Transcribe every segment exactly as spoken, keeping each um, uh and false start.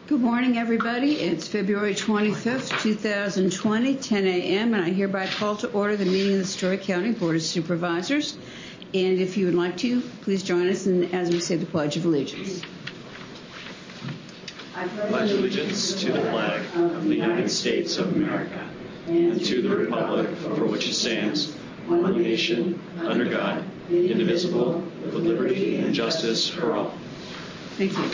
Good morning, everybody. It's February twenty-fifth, two thousand twenty, ten a.m., and I hereby call to order the meeting of the Story County Board of Supervisors. And if you would like to, please join us in, as we say the Pledge of Allegiance. I pledge allegiance to the flag of the United States of America and to the republic for which it stands, one nation, under God, indivisible, with liberty and justice for all. Thank you.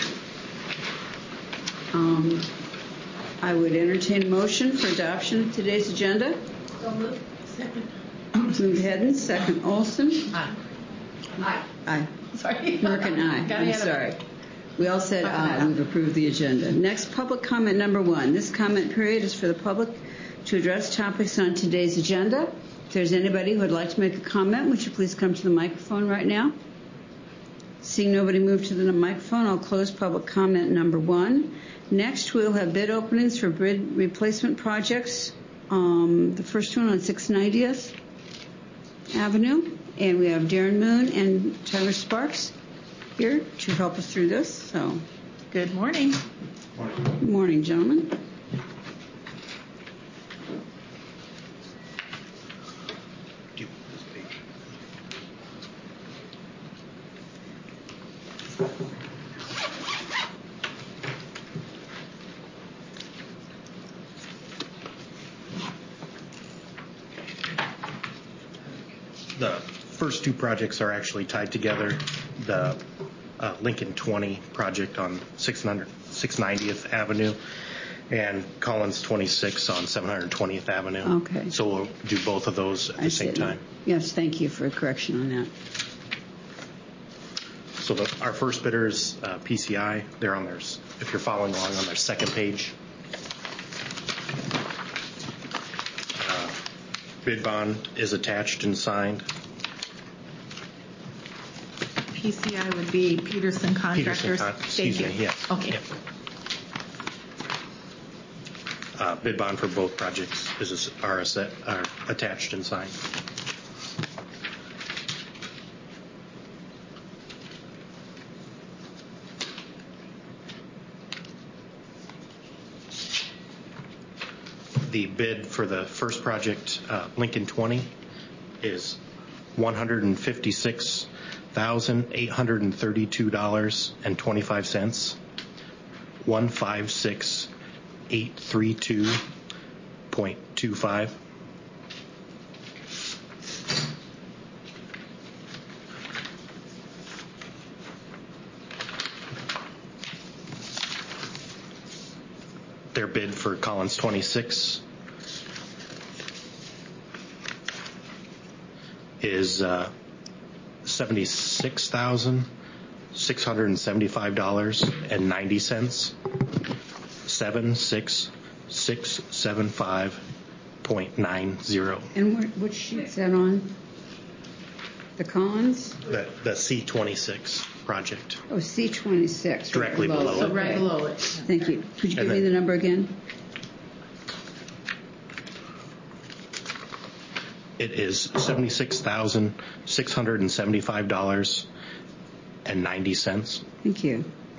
Um, I would entertain a motion for adoption of today's agenda. So moved. Second. Move Hedden, second Olson. Aye. Aye. Aye. Sorry. Merkin, aye. Got I'm it. sorry. We all said Aye. aye. We've approved the agenda. Next, public comment number one. This comment period is for the public to address topics on today's agenda. If there's anybody who would like to make a comment, would you please come to the microphone right now? Seeing nobody move to the microphone, I'll close public comment number one. Next, we'll have bid openings for bid replacement projects. Um, the first one on six ninetieth Avenue. And we have Darren Moon and Tyler Sparks here to help us through this. So, Good morning. good morning, gentlemen. The first two projects are actually tied together. The uh, Lincoln twenty project on six ninetieth Avenue and Collins twenty-six on seven hundred twentieth Avenue. Okay. So we'll do both of those at the I same see. time. Yes, thank you for a correction on that. So the, our first bidder is uh, P C I. They're on their, if you're following along, on their second page. Uh, bid bond is attached and signed. P C I would be Peterson Contractors. Peterson Con- excuse Thank you. me, yes. Okay. Yep. Uh, bid bond for both projects is are, set, are attached and signed. The bid for the first project, uh, Lincoln twenty, is one hundred fifty-six thousand eight hundred thirty-two dollars and twenty-five cents. one five six eight three two point two five. Their bid for Collins twenty-six is uh, seventy-six thousand six hundred seventy-five dollars and ninety cents. Seven six six seven five point nine zero. And what, what sheet's that on? The Collins? The the C twenty-six project. Oh, C twenty-six. Directly right below So it. right Okay. below it. Thank you. Could you give And me then- the number again? It is seventy-six thousand six hundred seventy-five dollars and ninety cents. Thank you.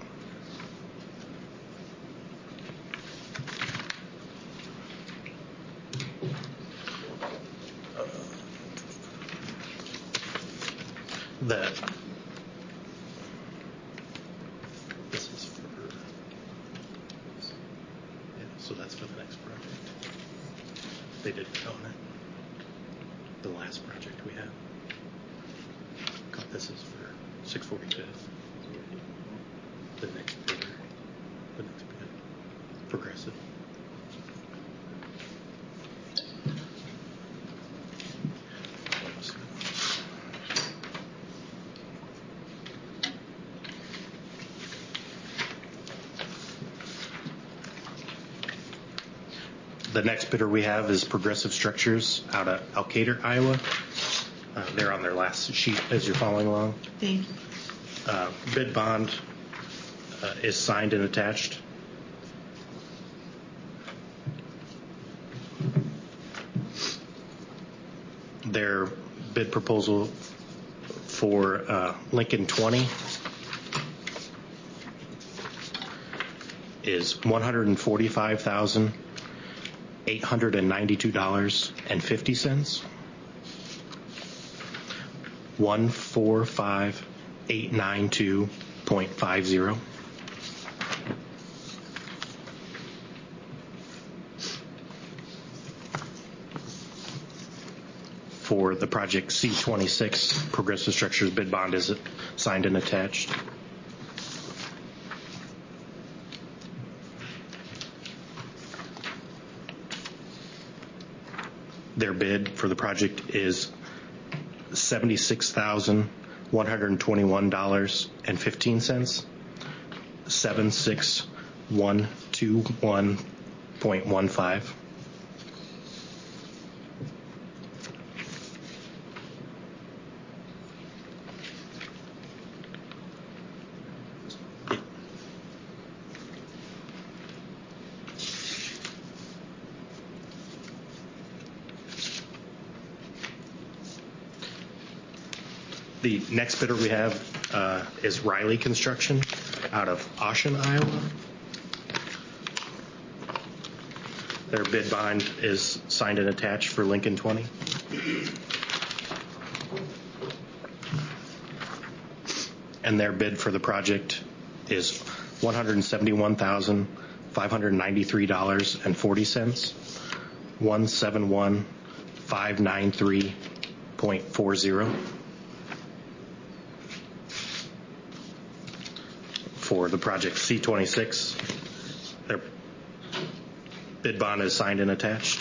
The this is for yeah, so that's for the next project. They did own it. The last project we had. This is for six forty-fifth. The next bidder. The next bid. Progressive. The next bidder we have is Progressive Structures out of Alcater, Iowa. Uh, they're on their last sheet as you're following along. Thank you. Uh, bid bond uh, is signed and attached. Their bid proposal for uh, Lincoln twenty is one hundred forty-five thousand eight hundred ninety-two dollars and fifty cents. one four five eight nine two point five zero. For the project C twenty-six, Progressive Structures bid bond is signed and attached. Their bid for the project is seventy-six thousand one hundred twenty-one dollars and fifteen cents. seven six one two one point one five. The next bidder we have uh, is Riley Construction out of Ocean, Iowa. Their bid bond is signed and attached for Lincoln twenty. And their bid for the project is one hundred seventy-one thousand five hundred ninety-three dollars and forty cents. one seven one five nine three point four zero. For the project C twenty-six, their bid bond is signed and attached.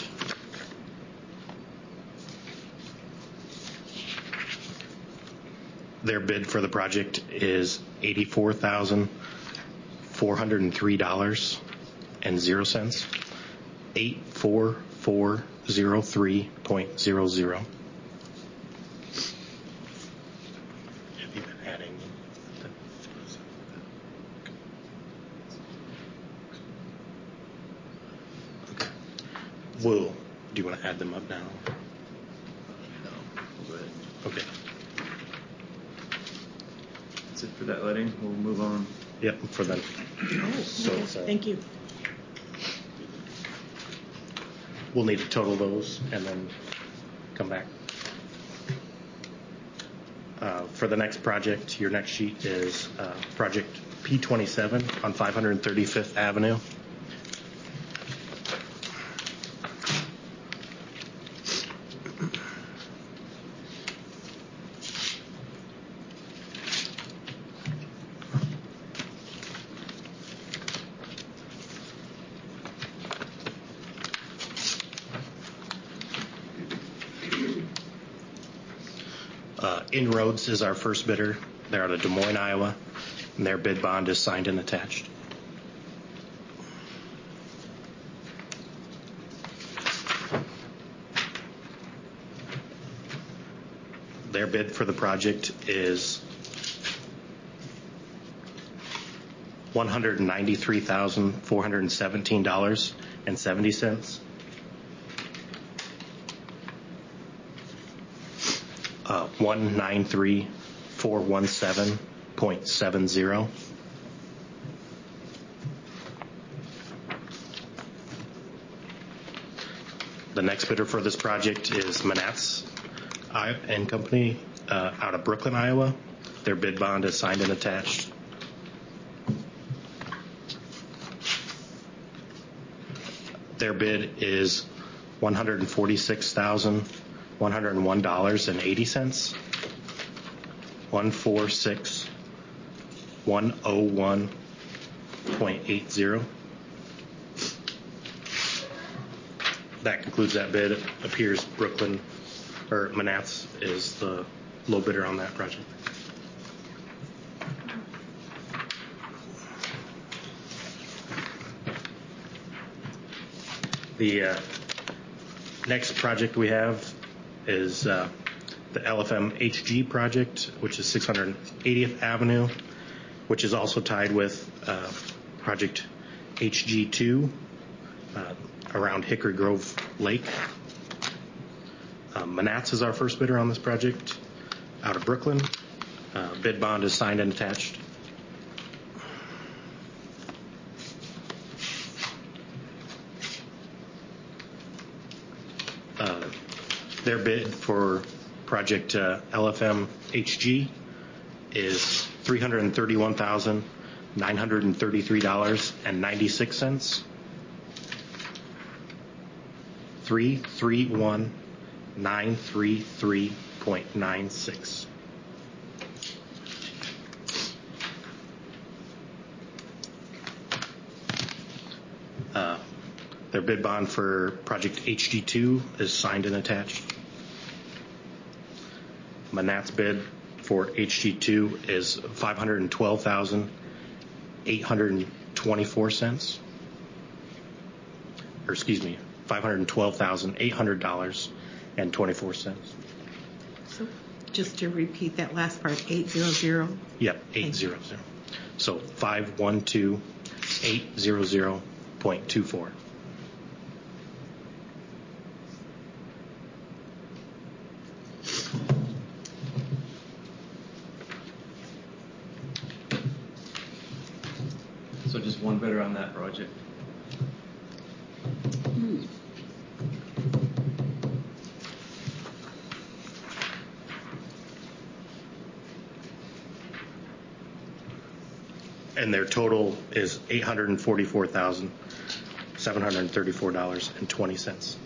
Their bid for the project is eighty-four thousand four hundred three dollars and zero cents. eight four four zero three point zero zero. Have you been adding? Will, do you want to add them up now? No, we'll go ahead. Okay. That's it for that letting. We'll move on. Yep, for them. So it's, uh, Thank you. we'll need to total those and then come back. Uh, for the next project, your next sheet is uh, project P twenty-seven on five hundred thirty-fifth Avenue. Uh, Inroads is our first bidder. They're out of Des Moines, Iowa, and their bid bond is signed and attached. Their bid for the project is one hundred ninety-three thousand four hundred seventeen dollars and seventy cents. Uh, one nine three four one seven point seven zero. The next bidder for this project is Manats and Company uh, out of Brooklyn, Iowa. Their bid bond is signed and attached. Their bid is one hundred forty-six thousand one hundred one dollars and eighty cents. one four six one oh one point eight zero. That concludes that bid. It appears Brooklyn or Manats is the low bidder on that project. The uh, next project we have is uh, the L F M H G project, which is six hundred eightieth Avenue, which is also tied with uh, project H G two uh, around Hickory Grove Lake. Um, Manats is our first bidder on this project out of Brooklyn. Uh, bid bond is signed and attached. Their bid for project uh, L F M H G is three hundred thirty-one thousand nine hundred thirty-three dollars and ninety-six cents. three three one nine three three point nine six. Uh, their bid bond for project H G two is signed and attached. Manat's bid for H G two is five hundred twelve thousand eight hundred twenty-four cents. Or excuse me, five hundred twelve thousand eight hundred dollars and twenty-four cents. So just to repeat that last part, eight hundred. Yep, eight hundred. So five one two eight hundred point two four. So just one bidder on that project. And their total is eight hundred forty-four thousand seven hundred thirty-four dollars and twenty cents.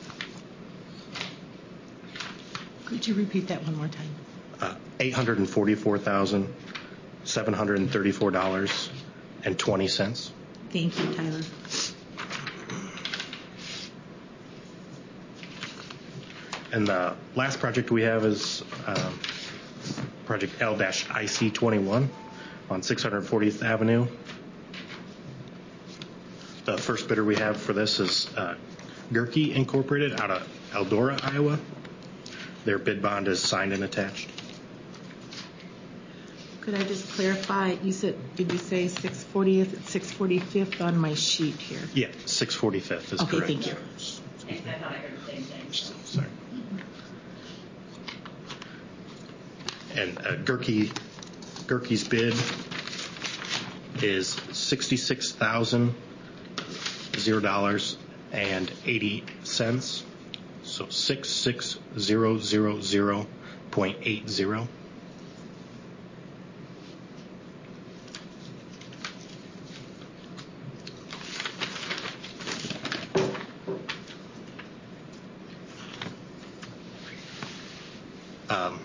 Could you repeat that one more time? Uh, eight hundred forty-four thousand seven hundred thirty-four dollars and twenty cents. Thank you, Tyler. And the last project we have is um, project L I C twenty-one on six hundred fortieth Avenue. The first bidder we have for this is uh, Gerke Incorporated out of Eldora, Iowa. Their bid bond is signed and attached. Could I just clarify? You said, did you say six fortieth, six forty-fifth on my sheet here? Yeah, six forty-fifth is Okay, correct. thank you. I thought I heard the same thing. Sorry. And uh, Gerke, Gerke's bid is sixty-six thousand zero dollars and eighty cents. So six six zero zero zero point eight zero. Um,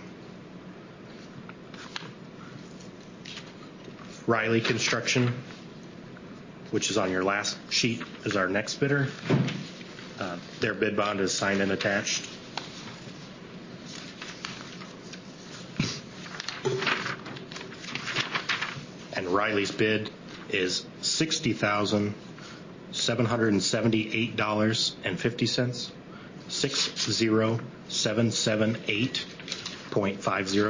Riley Construction, which is on your last sheet, is our next bidder. Uh, their bid bond is signed and attached. And Riley's bid is sixty thousand seven hundred seventy-eight dollars and fifty cents. Six zero seven seven eight point five zero.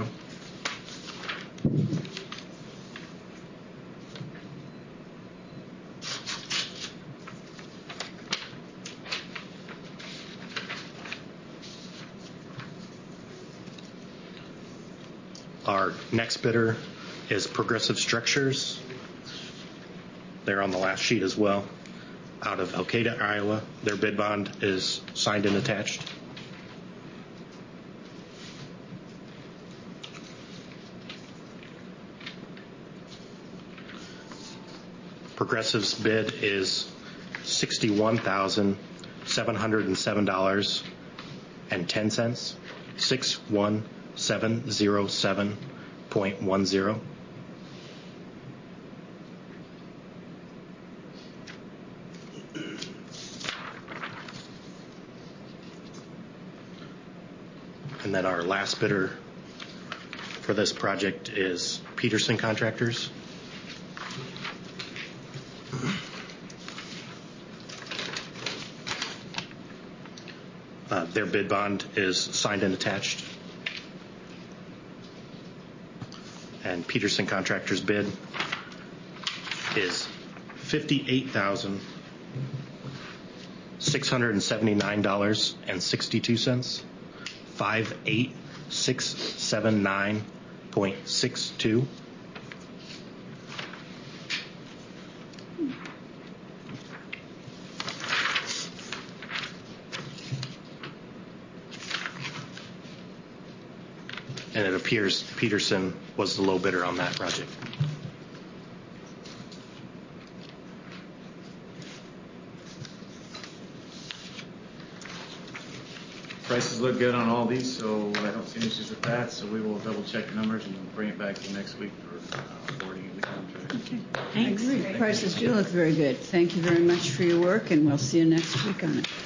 Our next bidder is Progressive Structures. They're on the last sheet as well, out of Elkader, Iowa. Their bid bond is signed and attached. Progressive's bid is sixty-one thousand seven hundred seven dollars and ten cents. Six one seven zero seven point one zero. And then our last bidder for this project is Peterson Contractors. Uh, their bid bond is signed and attached. And Peterson Contractors' bid is fifty-eight thousand six hundred seventy-nine dollars and sixty-two cents. Five eight six seven nine point six two. and it appears Peterson was the low bidder on that project. Prices look good on all these, so I don't see any issues with that. So we will double check the numbers and bring it back to you next week for uh, awarding of the contract. Okay. I Thanks. agree. Prices do look very good. Thank you very much for your work, and we'll see you next week on it.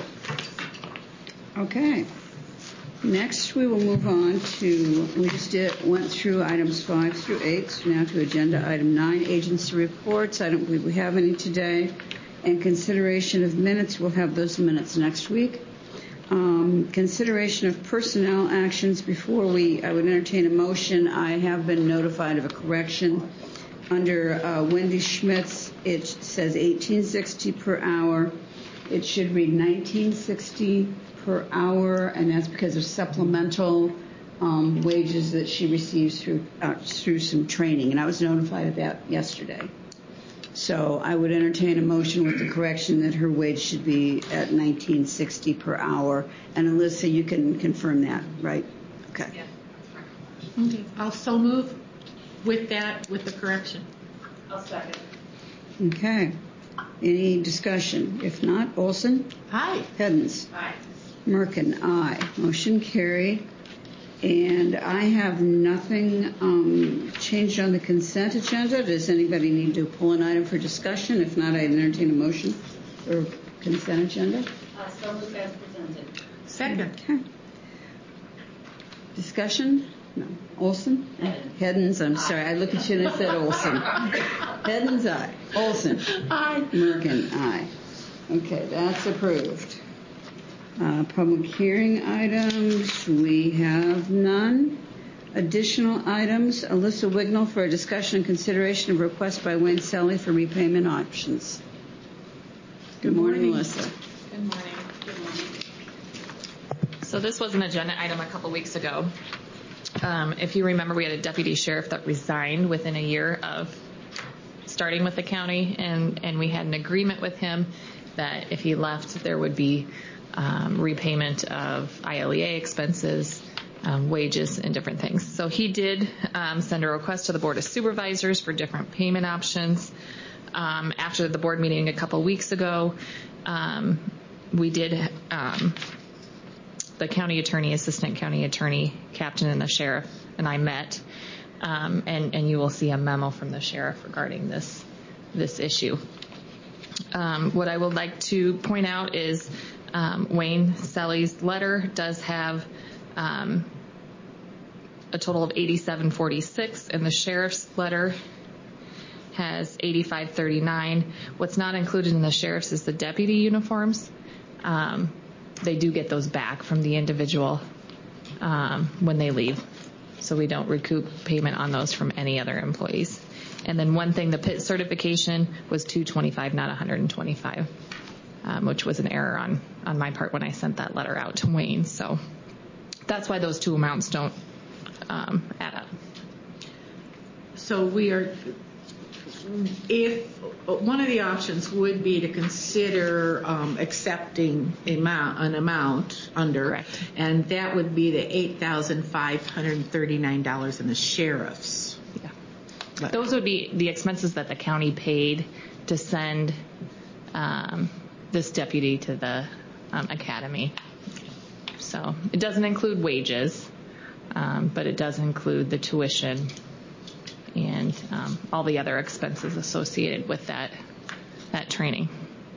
Okay. Next, we will move on to, we just did, went through items five through eight, so now to agenda item nine, agency reports. I don't believe we have any today. And consideration of minutes, we'll have those minutes next week. Um, consideration of personnel actions. Before we, I would entertain a motion. I have been notified of a correction. Under uh, Wendy Schmitz, it says eighteen sixty per hour. It should read nineteen sixty per hour, and that's because of supplemental um, wages that she receives through uh, through some training. And I was notified of that yesterday. So I would entertain a motion with the correction that her wage should be at nineteen sixty per hour. And Alyssa, you can confirm that, right? Okay. Yeah. Okay. I'll so move with that, with the correction. I'll second. Okay. Any discussion? If not, Olson? Aye. Heddens? Aye. Merkin, aye. Motion carried. And I have nothing um, changed on the consent agenda. Does anybody need to pull an item for discussion? If not, I entertain a motion for consent agenda. Uh, so moved as presented. Second. Okay. Discussion? No. Olson? Heddens, I'm sorry. I looked at you and I said Olson. Heddens, aye. Olson? Aye. Merkin, aye. Okay, that's approved. Uh, public hearing items, we have none. Additional items, Alyssa Wignall for a discussion and consideration of request by Wayne Selly for repayment options. Good, Good morning, morning. Alyssa. Good morning. Good morning. So this was an agenda item a couple weeks ago. Um, if you remember, we had a deputy sheriff that resigned within a year of starting with the county, and, and we had an agreement with him that if he left, there would be um, repayment of I L E A expenses, um, wages, and different things. So he did um, send a request to the Board of Supervisors for different payment options. Um, after the board meeting a couple weeks ago, um, we did, um, the county attorney, assistant county attorney, captain, and the sheriff and I met, um, and, and you will see a memo from the sheriff regarding this this issue. Um, what I would like to point out is um, Wayne Selly's letter does have um, a total of eighty-seven forty-six, and the sheriff's letter has eighty-five thirty-nine. What's not included in the sheriff's is the deputy uniforms. Um, they do get those back from the individual um, when they leave, so we don't recoup payment on those from any other employees. And then one thing, the P I T certification was two twenty-five, not one hundred twenty-five, um, which was an error on, on my part when I sent that letter out to Wayne. So that's why those two amounts don't um, add up. So we are, if one of the options would be to consider um, accepting amount, an amount under, Correct. and that would be the eight thousand five hundred thirty-nine dollars in the sheriff's. Yeah. But- Those would be the expenses that the county paid to send um, this deputy to the um, academy. So it doesn't include wages, um, but it does include the tuition and um, all the other expenses associated with that that training.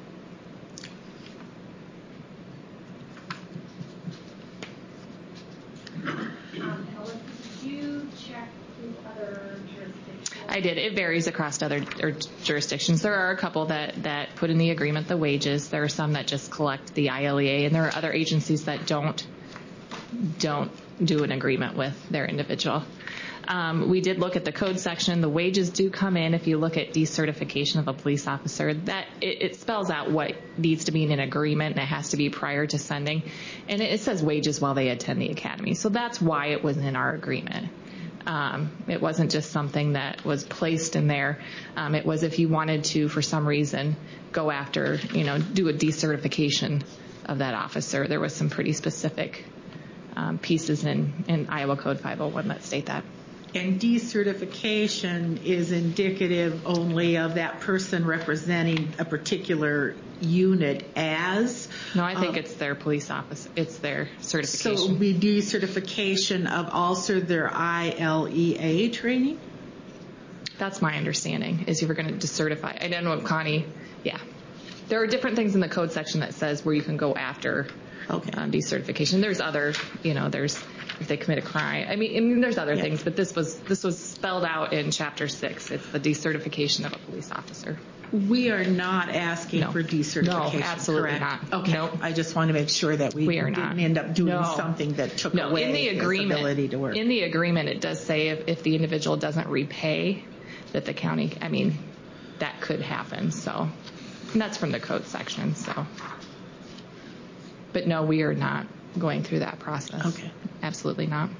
Um, Ellen, did you check with other jurisdictions? I did. It varies across other or jurisdictions. There are a couple that, that put in the agreement the wages. There are some that just collect the I L E A, and there are other agencies that don't don't do an agreement with their individual. Um, we did look at the code section. The wages do come in if you look at decertification of a police officer. That it, it spells out what needs to be in an agreement, and it has to be prior to sending. And it, it says wages while they attend the academy. So that's why it was in our agreement. Um, it wasn't just something that was placed in there. Um, it was if you wanted to, for some reason, go after, you know, do a decertification of that officer. There was some pretty specific um, pieces in, in Iowa Code five oh one that state that. And decertification is indicative only of that person representing a particular unit as? No, I think um, it's their police office. It's their So certification. it would be decertification of also their I L E A training? That's my understanding, is you were going to decertify. I don't know if Connie, yeah. There are different things in the code section that says where you can go after Okay. um, decertification. There's other, you know, there's if they commit a crime. I mean, I mean there's other Yeah. things, but this was this was spelled out in Chapter six. It's the decertification of a police officer. We are not asking No. for decertification, No, absolutely correct? not. Okay. Nope. I just want to make sure that we, We are didn't not. end up doing No. something that took No, away in the his agreement, ability to work. in the agreement, it does say if, if the individual doesn't repay, that the county, I mean, that could happen. So, and that's from the code section. So, but no, we are not going through that process. Okay. Absolutely not.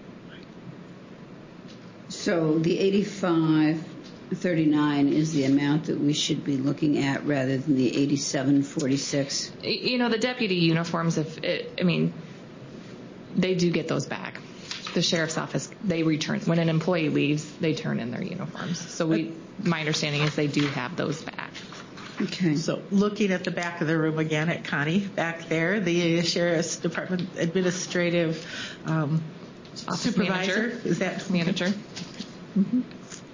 So the eighty-five thirty-nine is the amount that we should be looking at rather than the eighty-seven forty-six. Y- You know, the deputy uniforms, if it, I mean, they do get those back. The sheriff's office, they return, when an employee leaves, they turn in their uniforms. So we, my understanding is they do have those back. Okay. So looking at the back of the room again at Connie, back there, the Sheriff's Department Administrative um, Office Supervisor. manager. Is that Manager. Mm-hmm.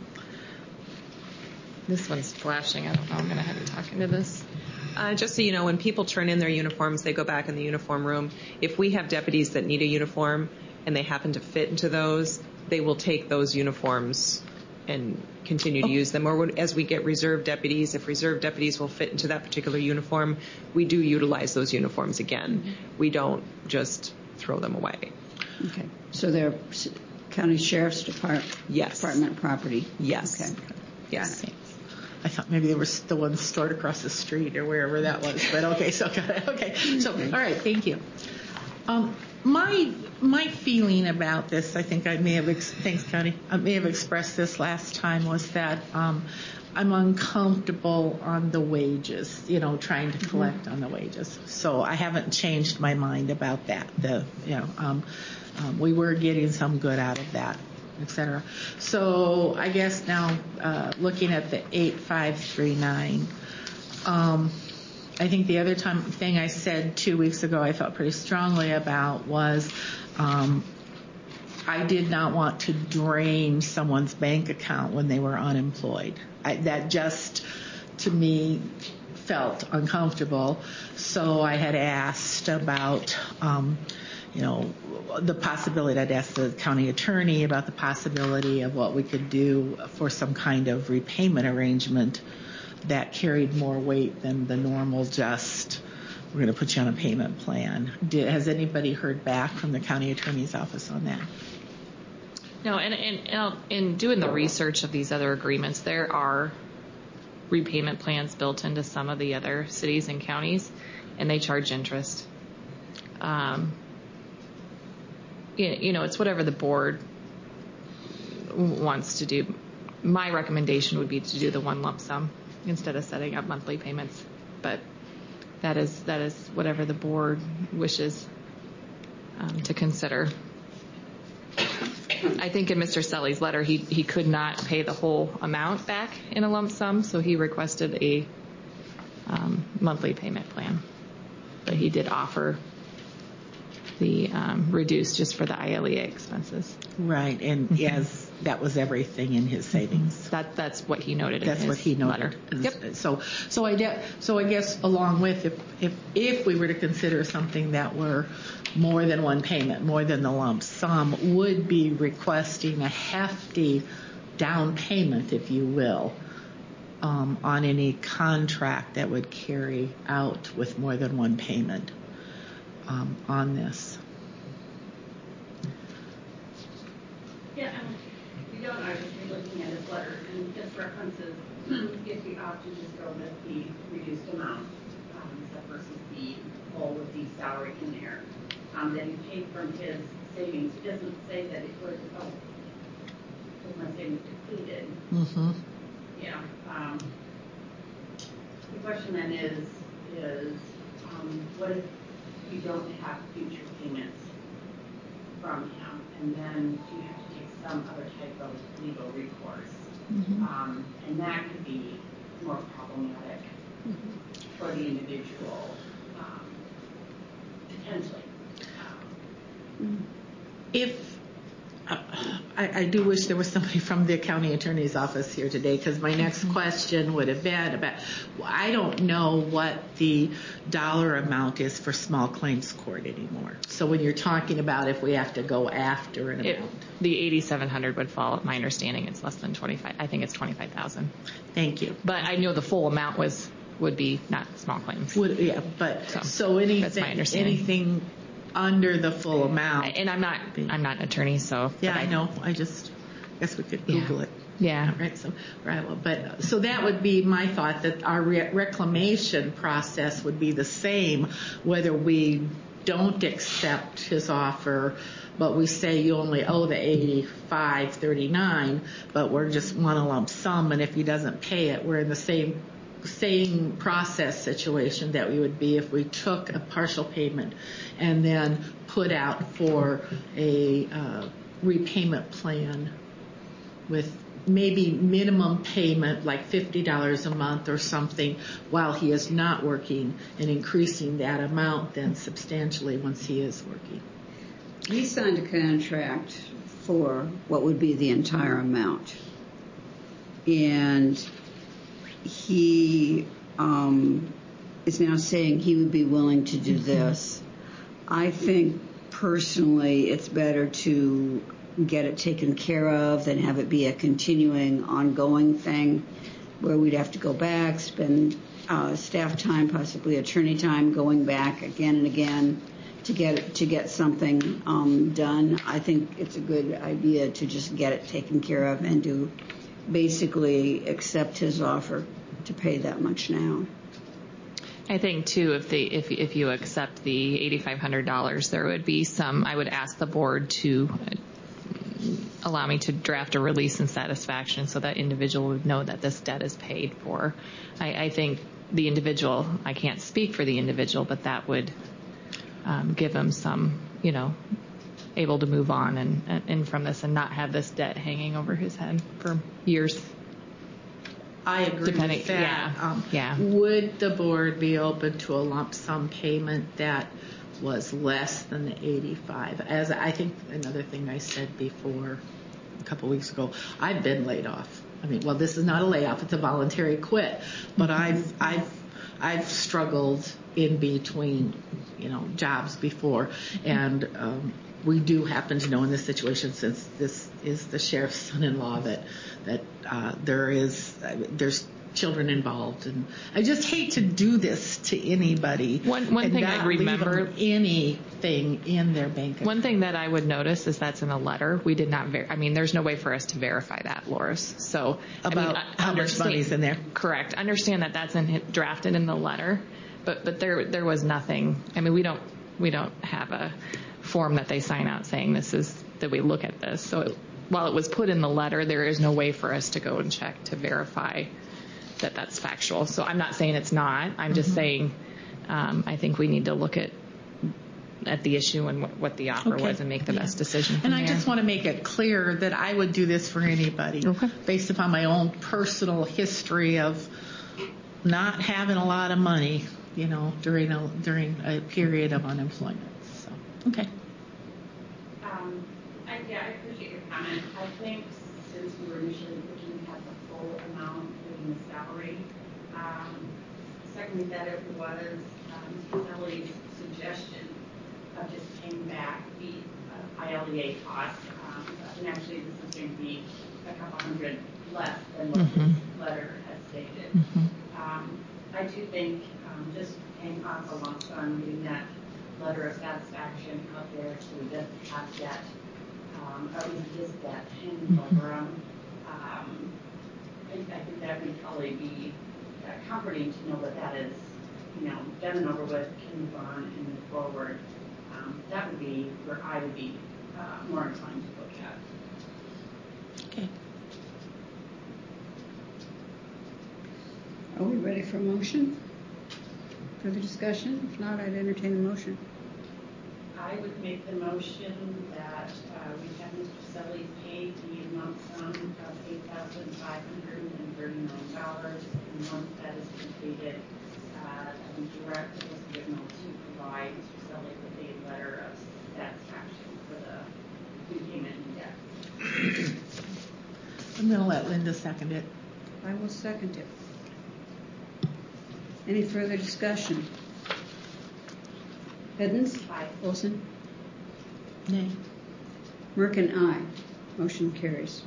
This one's flashing. I don't know. I'm going to have you talk into this. Uh, just so you know, when people turn in their uniforms, they go back in the uniform room. If we have deputies that need a uniform and they happen to fit into those, they will take those uniforms and continue to use them. Or when, as we get reserve deputies, if reserve deputies will fit into that particular uniform, we do utilize those uniforms again. Mm-hmm. We don't just throw them away. Okay. So they're s- county sheriff's depart- Yes. department property? Yes. Okay. Yes. I thought maybe they were the ones stored across the street or wherever that was. But okay, so okay, so all right, thank you. Um, my my feeling about this, I think I may have ex- thanks, Connie. I may have expressed this last time was that um, I'm uncomfortable on the wages. You know, trying to collect mm-hmm. on the wages. So I haven't changed my mind about that. The you know um, um, we were getting some good out of that, et cetera. So I guess now uh, looking at the eight five three nine, um, I think the other time thing I said two weeks ago I felt pretty strongly about was um, I did not want to drain someone's bank account when they were unemployed. I, that just, to me, felt uncomfortable. So I had asked about um, you know, the possibility, I'd ask the county attorney about the possibility of what we could do for some kind of repayment arrangement that carried more weight than the normal just, we're going to put you on a payment plan. Did, has anybody heard back from the county attorney's office on that? No, and, and, and in doing the research of these other agreements, there are repayment plans built into some of the other cities and counties, and they charge interest. Um, you know, it's whatever the board wants to do. My recommendation would be to do the one lump sum instead of setting up monthly payments. But that is that is whatever the board wishes um, to consider. I think in Mister Selly's letter, he, he could not pay the whole amount back in a lump sum, so he requested a um, monthly payment plan. But he did offer the um, reduced just for the I L E A expenses. Right, and mm-hmm. yes, that was everything in his savings. That that's what he noted. That's in his what he noted. Letter. Yep. So, so I de- so I guess along with if if if we were to consider something that were more than one payment, more than the lump sum, would be requesting a hefty down payment, if you will, um, on any contract that would carry out with more than one payment. Um, on this. Yeah, um, we don't know. I've just been looking at his letter, and his references give the option to go with the reduced amount, um, so versus the full with the salary in there. Um, that he paid from his savings. He doesn't say that it would, oh, was my savings depleted? Mm-hmm. Yeah. Um, the question then is, is um, what if we don't have future payments from him, and then you have to take some other type of legal recourse. Mm-hmm. Um, and that could be more problematic for the individual, um, potentially. Um, If uh, I, I do wish there was somebody from the county attorney's office here today, because my next question would have been about, I don't know what the dollar amount is for small claims court anymore. So when you're talking about if we have to go after an It, amount. the eighty-seven hundred would fall. My understanding, it's less than twenty-five. I think it's twenty-five thousand. Thank you. But I know the full amount was would be not small claims. Would, yeah, but So, so, that's my anything, understanding. anything under the full amount. And I'm not I'm not an attorney, so Yeah, but I know. I just guess we could Yeah. Google it. Yeah. Right. So, right. Well, but so that would be my thought, that our re- reclamation process would be the same, whether we don't accept his offer, but we say you only owe the eighty-five thirty-nine, but we're just want a lump sum, and if he doesn't pay it, we're in the same same process situation that we would be if we took a partial payment and then put out for a uh, repayment plan with maybe minimum payment like fifty dollars a month or something while he is not working, and increasing that amount then substantially once he is working. He signed a contract for what would be the entire amount. And he um, is now saying he would be willing to do this. I think personally it's better to get it taken care of than have it be a continuing, ongoing thing where we'd have to go back, spend uh, staff time, possibly attorney time, going back again and again to get to get something um, done. I think it's a good idea to just get it taken care of and to basically accept his offer to pay that much now. I think too, if they if if you accept the eighty-five hundred dollars, there would be some. I would ask the board to allow me to draft a release and satisfaction so that individual would know that this debt is paid for. I, I think the individual. I can't speak for the individual, but that would um, give them some, you know, able to move on and and from this and not have this debt hanging over his head for years. I agree Depending- with that. yeah, Um, yeah. Would the board be open to a lump sum payment that was less than the eighty-five? As I think another thing I said before a couple weeks ago, I've been laid off. I mean, well, this is not a layoff; it's a voluntary quit. But I've I've I've struggled in between, you know, jobs before, and um, we do happen to know in this situation, since this is the sheriff's son-in-law, that that uh, there is uh, there's children involved, and I just hate to do this to anybody. One one and thing not I remember leave them anything in their bank account. One thing that I would notice is that's in a letter. We did not. Ver- I mean, there's no way for us to verify that, Loris. So About I mean, how much understand- money's in there. Correct. Understand that that's in, drafted in the letter, but but there there was nothing. I mean, we don't we don't have a form that they sign out saying this is that we look at this. So it, while it was put in the letter, there is no way for us to go and check to verify that that's factual. So I'm not saying it's not. I'm just Mm-hmm. saying um, I think we need to look at at the issue and what, what the offer Okay. was and make the Yeah. best decision. And from I there. just want to make it clear that I would do this for anybody, Okay. based upon my own personal history of not having a lot of money, you know, during a during a period of unemployment. So, okay. Um, I, yeah, I appreciate your comment. I think since we were initially looking at the full amount, including the salary, um, secondly, that it was um, Kelly's suggestion of just paying back the uh, I L E A cost. Um, and actually, this is going to be a couple hundred less than what Mhm. this letter has stated. Mhm. Um, I do think um, just paying off a lump sum, getting that letter of satisfaction out there so he doesn't have debt, um, or at least his debt hanging over him. Um, I, I think that would probably be uh, comforting to know that that is, you know, done and over with, can move on and move forward. Um, that would be where I would be uh, more inclined to look at. Okay. Are we ready for a motion? Further discussion? If not, I'd entertain a motion. Uh, I would make the motion that uh, we have Mister Selly pay the lump sum of eight thousand five hundred thirty-nine dollars. And once that is completed, uh, we direct Elizabeth Whitnell to provide Mister Selly with a letter of satisfaction for the repayment in debt. I'm going to let Linda second it. I will second it. Any further discussion? Hiddens? Aye. Olson? Nay. Merkin, aye. Motion carries.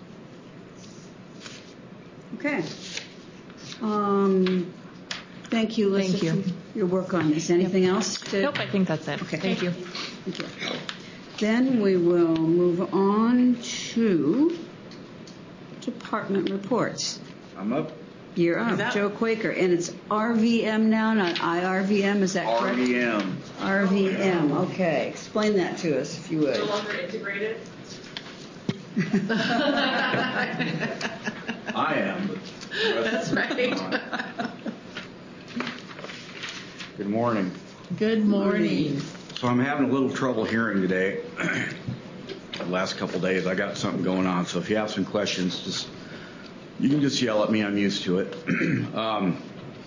Okay. Um, thank you, Alyssa, Thank you. for your work on this. Anything else? To, Nope, I think that's it. Okay. Thank you. Thank you. Then we will move on to department reports. I'm up. You're up, up. Joe Quaker, and it's R V M now, not I R V M. Is that correct? R V M. R V M. Okay, explain that to us, if you would. No longer integrated? I am. But That's right. Good morning. Good morning. So I'm having a little trouble hearing today. The last couple days, I got something going on. So if you have some questions, just you can just yell at me. I'm used to it. um,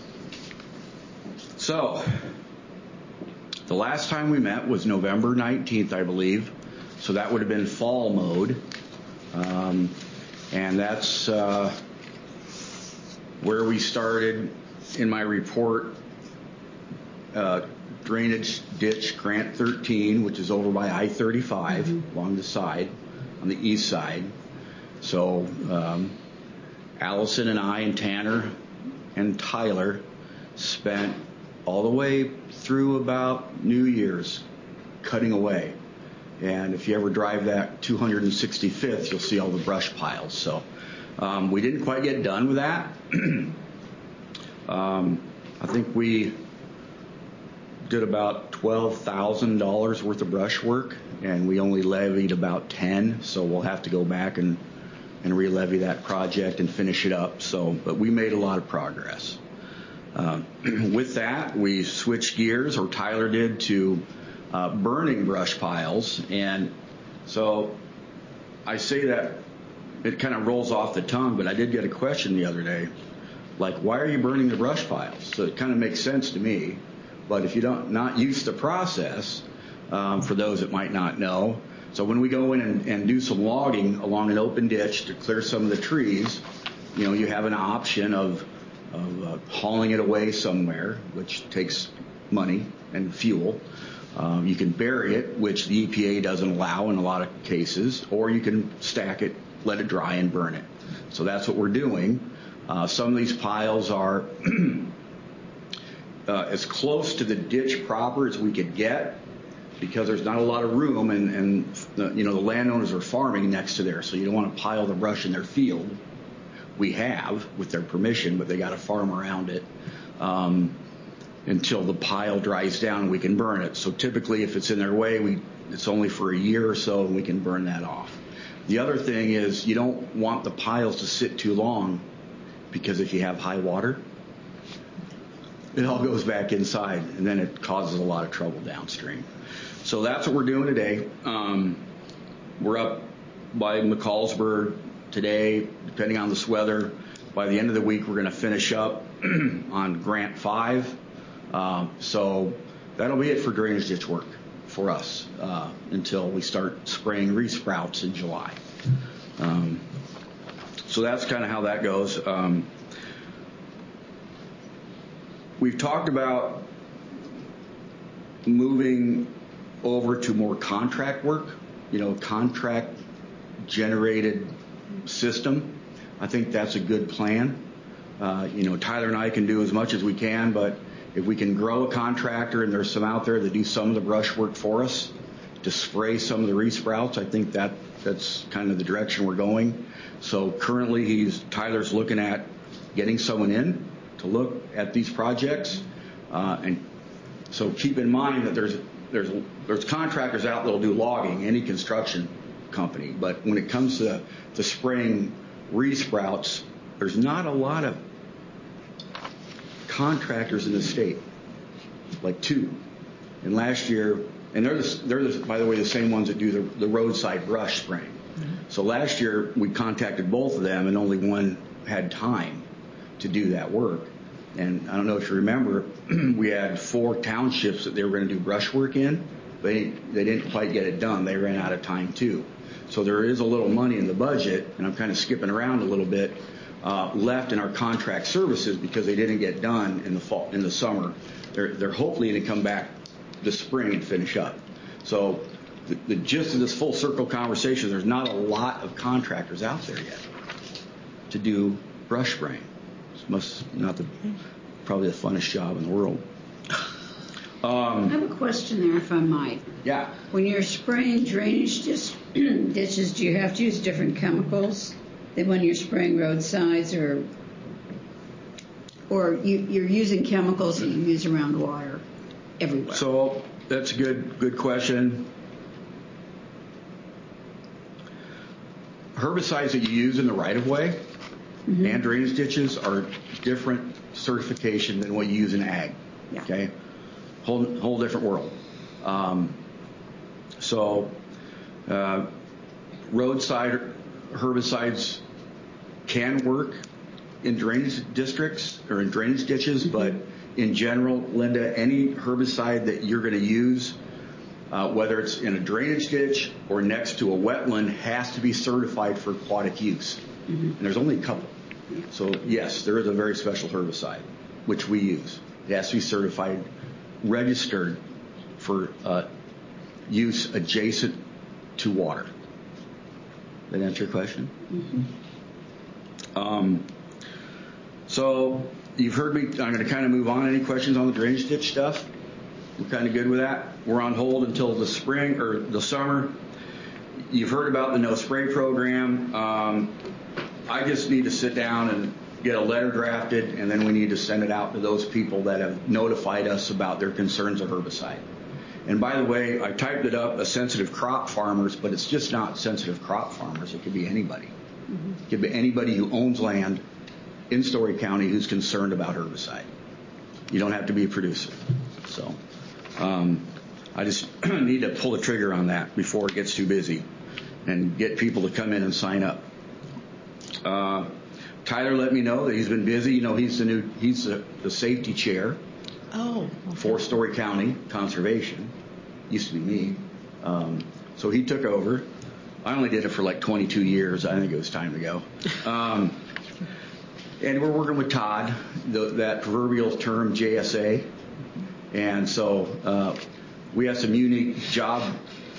so the last time we met was November nineteenth, I believe. So that would have been fall mode. Um, and that's uh, where we started in my report. Uh, drainage ditch Grant thirteen, which is over by I thirty-five, mm-hmm. along the side, on the east side. So um, Allison and I and Tanner and Tyler spent all the way through about New Year's cutting away. And if you ever drive that two hundred sixty-fifth, you'll see all the brush piles. So um, we didn't quite get done with that. um, I think we did about twelve thousand dollars worth of brush work, and we only levied about ten, so we'll have to go back and, and re-levy that project and finish it up. So, but we made a lot of progress. Uh, with that, we switched gears, or Tyler did, to uh, burning brush piles. And so I say that it kind of rolls off the tongue, but I did get a question the other day, like, why are you burning the brush piles? So it kind of makes sense to me. But if you don't not use the process, um, for those that might not know, so when we go in and, and do some logging along an open ditch to clear some of the trees, you know, you have an option of, of uh, hauling it away somewhere, which takes money and fuel. Um, you can bury it, which the E P A doesn't allow in a lot of cases, or you can stack it, let it dry, and burn it. So that's what we're doing. Uh, some of these piles are Uh, as close to the ditch proper as we could get, because there's not a lot of room, and, and the, you know, the landowners are farming next to there, so you don't want to pile the brush in their field. We have, with their permission, but they got to farm around it um, until the pile dries down and we can burn it. So typically, if it's in their way, we it's only for a year or so, and we can burn that off. The other thing is you don't want the piles to sit too long, because if you have high water, it all goes back inside, and then it causes a lot of trouble downstream. So that's what we're doing today. Um, we're up by McCallsburg today, depending on this weather. By the end of the week, we're going to finish up on Grant five. Uh, so that'll be it for drainage ditch work for us uh, until we start spraying re-sprouts in July. Um, so that's kind of how that goes. Um, We've talked about moving over to more contract work, you know, contract generated system. I think that's a good plan. Uh, you know, Tyler and I can do as much as we can, but if we can grow a contractor, and there's some out there that do some of the brush work for us to spray some of the re-sprouts, I think that that's kind of the direction we're going. So currently he's, Tyler's looking at getting someone in to look at these projects, uh, and so keep in mind that there's there's there's contractors out that'll do logging, any construction company, but when it comes to, to spraying re-sprouts, there's not a lot of contractors in the state, like two, and last year And they're, the, they're the, by the way, the same ones that do the, the roadside brush spraying. Mm-hmm. So last year we contacted both of them, and only one had time to do that work. And I don't know if you remember, we had four townships that they were going to do brush work in. They they didn't quite get it done. They ran out of time too. So there is a little money in the budget, and I'm kind of skipping around a little bit, uh, left in our contract services because they didn't get done in the fall, in the summer. They're they're hopefully going to come back this spring and finish up. So the, the gist of this full circle conversation, there's not a lot of contractors out there yet to do brush spraying. It's must not the probably the funnest job in the world. Um, I have a question there, if I might. Yeah. When you're spraying drainage dis- ditches, do you have to use different chemicals than when you're spraying roadsides, or or you, you're using chemicals that you use around water everywhere? So that's a good good question. Herbicides that you use in the right-of-way mm-hmm. and drainage ditches are different certification than what you use in ag. Yeah. Okay, whole whole different world. Um, so uh, roadside herbicides can work in drainage districts or in drainage ditches, mm-hmm. but in general, Linda, any herbicide that you're going to use, uh, whether it's in a drainage ditch or next to a wetland, has to be certified for aquatic use. Mm-hmm. And there's only a couple. So yes, there is a very special herbicide, which we use. It has to be certified, registered for uh, use adjacent to water. Did that answer your question? Mm-hmm. Um, so you've heard me. I'm going to kind of move on. Any questions on the drainage ditch stuff? We're kind of good with that. We're on hold until the spring or the summer. You've heard about the no spray program. Um, I just need to sit down and get a letter drafted, and then we need to send it out to those people that have notified us about their concerns of herbicide. And by the way, I typed it up, a sensitive crop farmers, but it's just not sensitive crop farmers. It could be anybody. Mm-hmm. It could be anybody who owns land in Story County who's concerned about herbicide. You don't have to be a producer. So um, I just need to pull the trigger on that before it gets too busy and get people to come in and sign up. Uh, Tyler let me know that he's been busy. You know, he's the new, he's the, the safety chair. Oh. Okay. For Story County Conservation. Used to be me. Um, so he took over. I only did it for like twenty-two years. I think it was time to go. Um, and we're working with Todd, the, that proverbial term J S A. And so uh, we have some unique job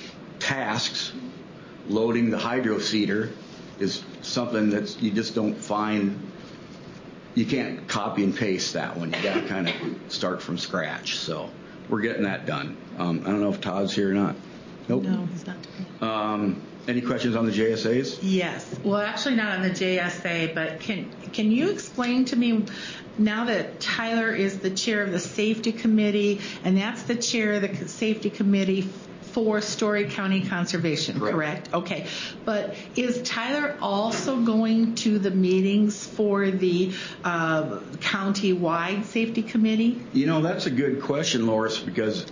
tasks. Loading the hydro seeder is something that you just don't find. You can't copy and paste that one. You got to kind of start from scratch. So we're getting that done. Um, I don't know if Todd's here or not. Nope. No, he's not. Um, any questions on the J S As? Yes. Well, actually not on the J S A, but can can you explain to me, now that Tyler is the chair of the safety committee, and that's the chair of the safety committee for Story County Conservation, correct? correct? Okay. But is Tyler also going to the meetings for the uh, county-wide safety committee? You know, that's a good question, Loris, because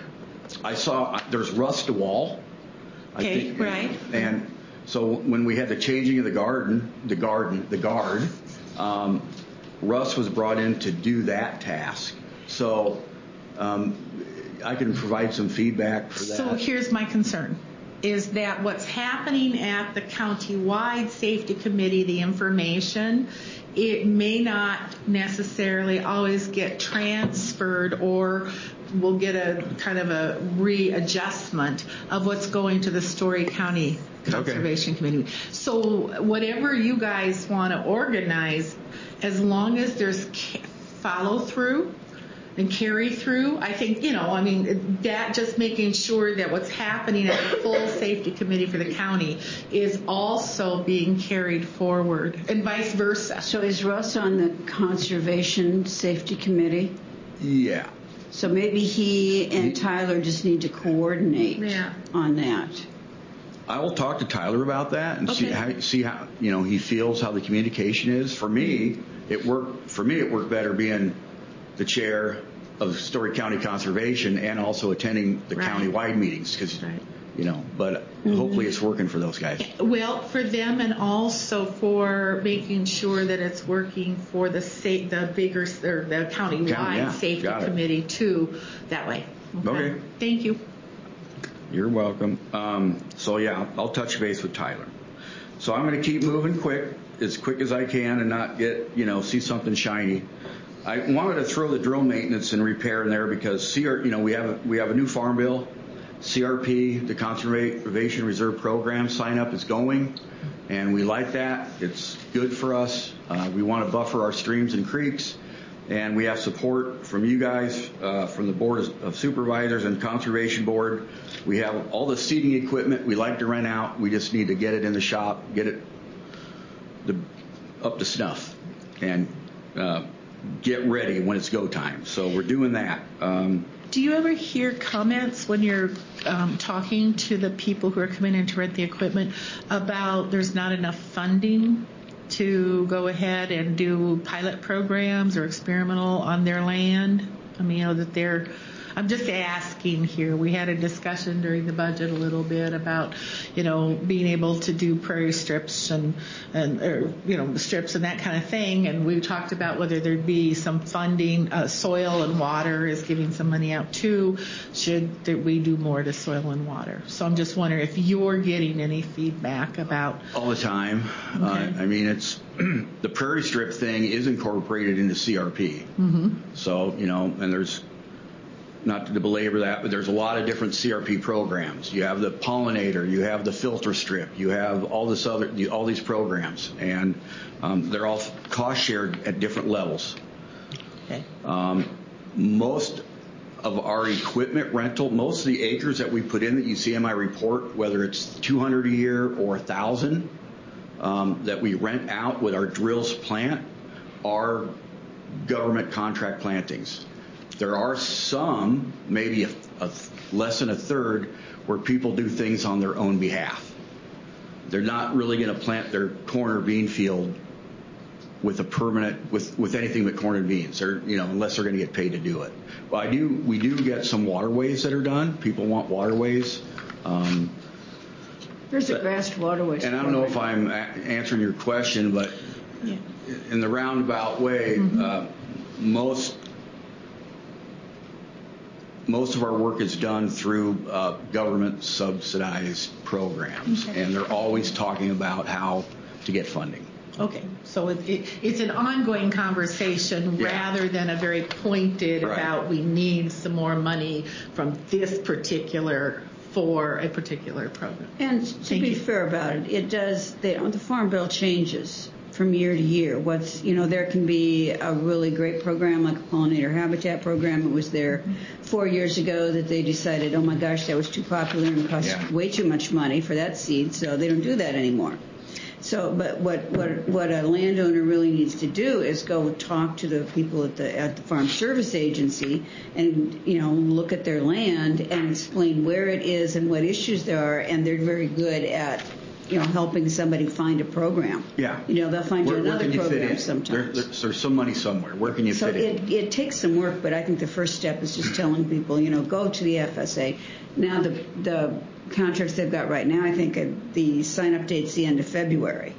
I saw there's Russ DeWall. Okay, I think, right. And so when we had the changing of the garden, the garden, the guard, um, Russ was brought in to do that task. So um, I can provide some feedback for that. So here's my concern, is that what's happening at the county-wide safety committee, the information, it may not necessarily always get transferred, or we'll get a kind of a readjustment of what's going to the Story County Conservation okay. Committee. So whatever you guys want to organize, as long as there's follow through and carry through, I think, you know, I mean, that just making sure that what's happening at the full safety committee for the county is also being carried forward, and vice versa. So is Russ on the conservation safety committee? Yeah. So maybe he and he, Tyler just need to coordinate yeah. on that. I will talk to Tyler about that and okay. see how see how you know he feels, how the communication is. For me, it worked. For me, it worked better being the chair of Story County Conservation and also attending the Right. county-wide meetings because, Right. you know, but hopefully it's working for those guys. Well, for them and also for making sure that it's working for the sa- the bigger, or the county-wide County, yeah, safety got it. committee too, that way. Okay. Thank you. You're welcome. Um, so yeah, I'll touch base with Tyler. So I'm going to keep moving quick, as quick as I can, and not get, you know, see something shiny. I wanted to throw the drill maintenance and repair in there because C R, you know, we have a, we have a new farm bill, C R P, the Conservation Reserve Program sign up is going, and we like that. It's good for us. Uh, we want to buffer our streams and creeks. And we have support from you guys, uh, from the Board of Supervisors and Conservation Board. We have all the seeding equipment we like to rent out. We just need to get it in the shop, get it the, up to snuff, and uh, get ready when it's go time. So we're doing that. Um, Do you ever hear comments when you're um, talking to the people who are coming in to rent the equipment about there's not enough funding to go ahead and do pilot programs or experimental on their land? I mean, you know, that they're, I'm just asking here. We had a discussion during the budget a little bit about, you know, being able to do prairie strips and, and or, you know, strips and that kind of thing. And we talked about whether there'd be some funding. Uh, soil and water is giving some money out too. Should that we do more to soil and water? So I'm just wondering if you're getting any feedback about. all the time. Okay. Uh, I mean, it's the prairie strip thing is incorporated into C R P. Mm-hmm. So, you know, and there's, not to belabor that, but there's a lot of different C R P programs. You have the pollinator, you have the filter strip, you have all this other, all these programs, and um, they're all cost shared at different levels. Okay. Um, most of our equipment rental, most of the acres that we put in that you see in my report, whether it's two hundred a year or one thousand um, that we rent out with our drills plant, are government contract plantings. There are some, maybe a, a, less than a third, where people do things on their own behalf. They're not really going to plant their corn or bean field with a permanent, with, with anything but corn and beans, or, you know, unless they're going to get paid to do it. Well, I do, we do get some waterways that are done. People want waterways. Um, There's a grassed waterways. and I don't know if I'm a- answering your question, but Yeah. in the roundabout way, Mm-hmm. uh, most most of our work is done through uh, government subsidized programs, Okay. and they're always talking about how to get funding. Okay, so it, it, it's an ongoing conversation Yeah. rather than a very pointed Right. about we need some more money from this particular for a particular program. And to Thank be you. fair about it, it does, they, the Farm Bill changes from year to year. What's, you know, there can be a really great program like a pollinator habitat program. It was there four years ago that they decided, oh my gosh, that was too popular and cost Yeah. way too much money for that seed, so they don't do that anymore. So, but what, what, what a landowner really needs to do is go talk to the people at the, at the Farm Service Agency and, you know, look at their land and explain where it is and what issues there are, and they're very good at, you know, helping somebody find a program. Yeah. You know, they'll find Where, you where another can you fit program in? sometimes. There, there's, there's some money somewhere. Where can you So fit in? it, it takes some work, but I think the first step is just telling people, you know, go to the F S A. Now the the contracts they've got right now, I think uh, the sign up date's the end of February.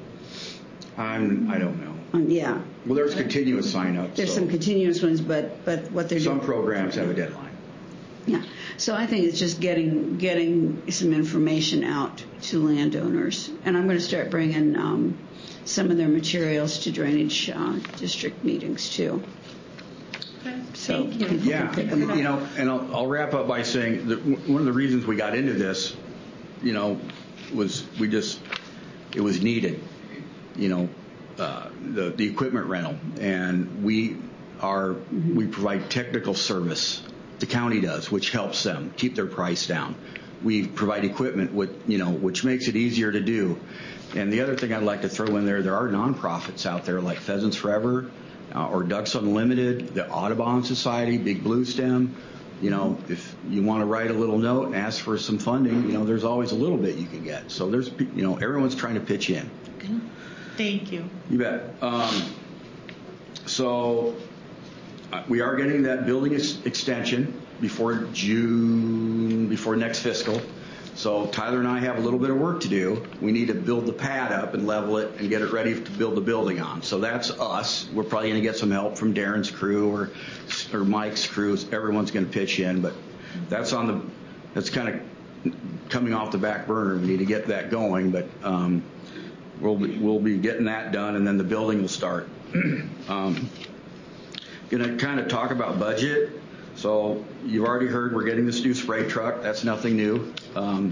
I'm, I don't know. Um, yeah, Well, there's continuous sign-ups. there's so some continuous ones, but but what they're some doing. programs have a deadline. Yeah. So I think it's just getting getting some information out to landowners, and I'm going to start bringing um, some of their materials to drainage uh, district meetings too. Okay, So thank you. people Yeah, can pick them up. you know, and I'll, I'll wrap up by saying that w- one of the reasons we got into this, you know, was we just, it was needed, you know, uh, the, the equipment rental. And we are, Mm-hmm. we provide technical service. The county does, which helps them keep their price down. We provide equipment with, you know, which makes it easier to do. And the other thing I'd like to throw in there, there are nonprofits out there like Pheasants Forever, uh, or Ducks Unlimited, the Audubon Society, Big Blue Stem. You know, if you want to write a little note and ask for some funding, you know, there's always a little bit you can get. So there's, you know, everyone's trying to pitch in. Thank you. You bet. Um, so uh, we are getting that building ex- extension before June, before next fiscal. So Tyler and I have a little bit of work to do. We need to build the pad up and level it and get it ready to build the building on. So that's us. We're probably going to get some help from Darren's crew or or Mike's crew. Everyone's going to pitch in, but that's on the that's kind of coming off the back burner. We need to get that going, but um, we'll be, we'll be getting that done, and then the building will start. um, going to kind of talk about budget. So you've already heard we're getting this new spray truck. That's nothing new. Um,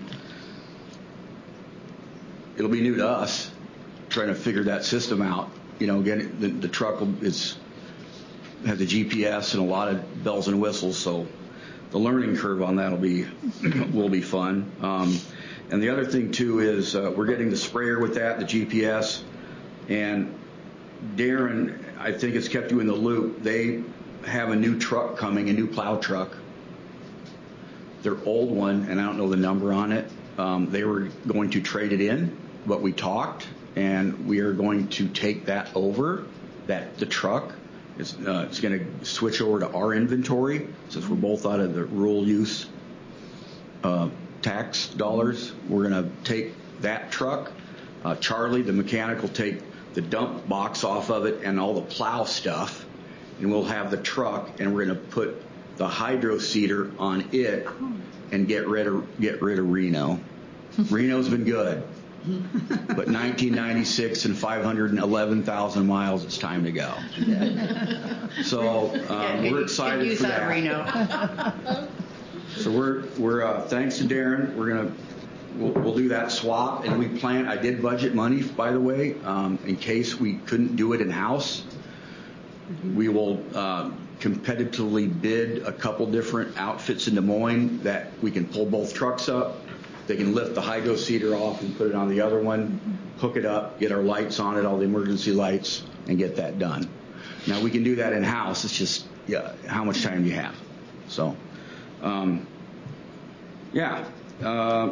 it'll be new to us trying to figure that system out. You know, again, the, the truck will, is has a G P S and a lot of bells and whistles. So the learning curve on that will be will be fun. Um, and the other thing too is uh, we're getting the sprayer with that, the G P S, and Darren, I think it's kept you in the loop. They have a new truck coming, a new plow truck. Their old one, and I don't know the number on it, um, they were going to trade it in, but we talked, and we are going to take that over, that the truck. It's, uh, it's going to switch over to our inventory, since we're both out of the rural use uh, tax dollars. We're going to take that truck. Uh, Charlie, the mechanic, will take the dump box off of it and all the plow stuff, and we'll have the truck, and we're going to put the hydro seeder on it and get rid of get rid of Reno. Reno's been good, but nineteen ninety-six and five hundred eleven thousand miles, it's time to go. So um, we're excited use for that that. Reno. So we're we're uh, thanks to Darren, we're gonna we'll, we'll do that swap, and we plan. I did budget money, by the way, um, in case we couldn't do it in house. We will uh, competitively bid a couple different outfits in Des Moines that we can pull both trucks up. They can lift the hydro seeder off and put it on the other one, hook it up, get our lights on it, all the emergency lights, and get that done. Now we can do that in house. It's just yeah, how much time do you have? So, um, yeah, uh,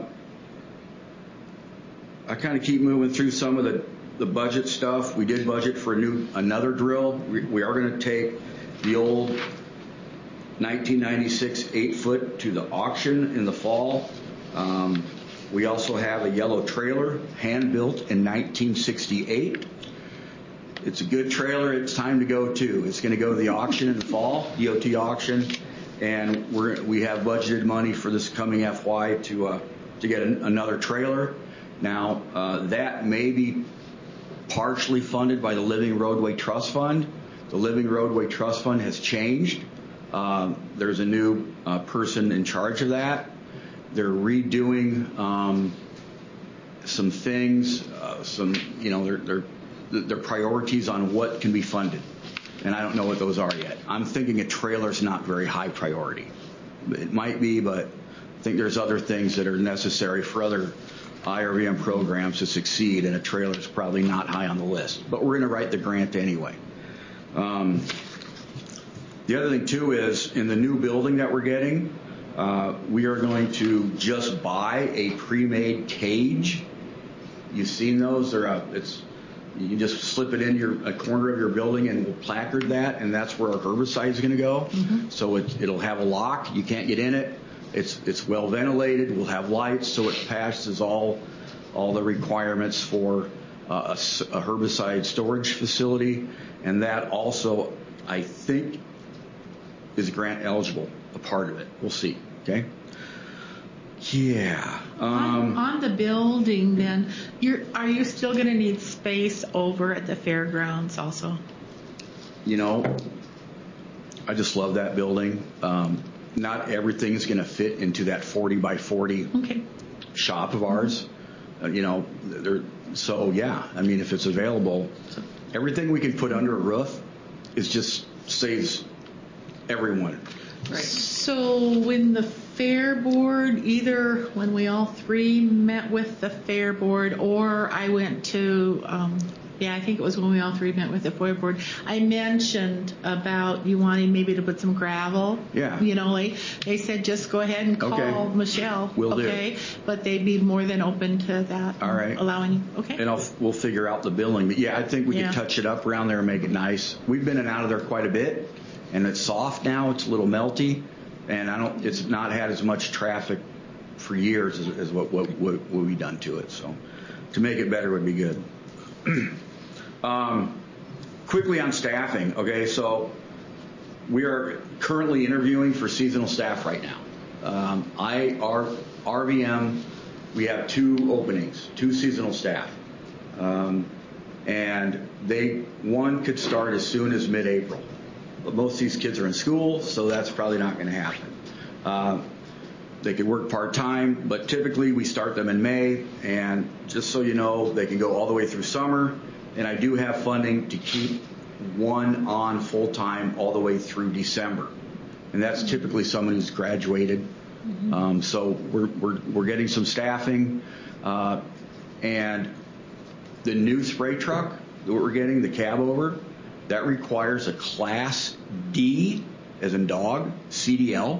I kind of keep moving through some of the. The budget stuff. We did budget for a new another drill. We, we are going to take the old nineteen ninety-six eight foot to the auction in the fall. Um, we also have a yellow trailer, hand built in nineteen sixty-eight. It's a good trailer. It's time to go too. It's going to go to the auction in the fall, D O T auction, and we're we have budgeted money for this coming F Y to uh, to get an, another trailer. Now uh, that may be partially funded by the Living Roadway Trust Fund. The Living Roadway Trust Fund has changed. Um, there's a new uh, person in charge of that. They're redoing um, some things, uh, some you know, their their their priorities on what can be funded, and I don't know what those are yet. I'm thinking a trailer's not very high priority. It might be, but I think there's other things that are necessary for other I R B M programs to succeed, and a trailer is probably not high on the list. But we're going to write the grant anyway. Um, the other thing, too, is in the new building that we're getting, uh, we are going to just buy a pre-made cage. You've seen those. They're a, it's you can just slip it in your a corner of your building, and we'll placard that, and that's where our herbicide is going to go. Mm-hmm. So it, it'll have a lock. You can't get in it. It's it's well ventilated. We'll have lights, so it passes all all the requirements for uh, a, a herbicide storage facility, and that also, I think, is grant eligible. A part of it. We'll see. Okay. Yeah. Um, on, on the building, then, you're are you still going to need space over at the fairgrounds also? You know, I just love that building. Um, Not everything's going to fit into that forty by forty okay. shop of ours. Uh, you know, there. So yeah, I mean, if it's available, everything we can put under a roof is just saves everyone. Right. So when the fair board, either when we all three met with the fair board, or I went to. Um, Yeah, I think it was when we all three met with the fair board. I mentioned about you wanting maybe to put some gravel. Yeah. You know, like they said, just go ahead and call okay. Michelle. Will okay. do. But they'd be more than open to that. All right. Allowing you. Okay. And I'll, we'll figure out the billing. But yeah, I think we yeah. can touch it up around there and make it nice. We've been in and out of there quite a bit, and it's soft now. It's a little melty, and I don't. It's not had as much traffic for years as, as what, what what what we done to it. So to make it better would be good. um, quickly on staffing. Okay, so we are currently interviewing for seasonal staff right now. Um, I our R V M, we have two openings, two seasonal staff. Um, and they, one could start as soon as mid-April. But most of these kids are in school, so that's probably not going to happen. Uh, they could work part-time, but typically we start them in May, and just so you know, they can go all the way through summer, and I do have funding to keep one on full-time all the way through December. And that's typically someone who's graduated. Mm-hmm. Um, so we're, we're, we're getting some staffing, uh, and the new spray truck that we're getting, the cab over, that requires a Class D, as in dog, C D L.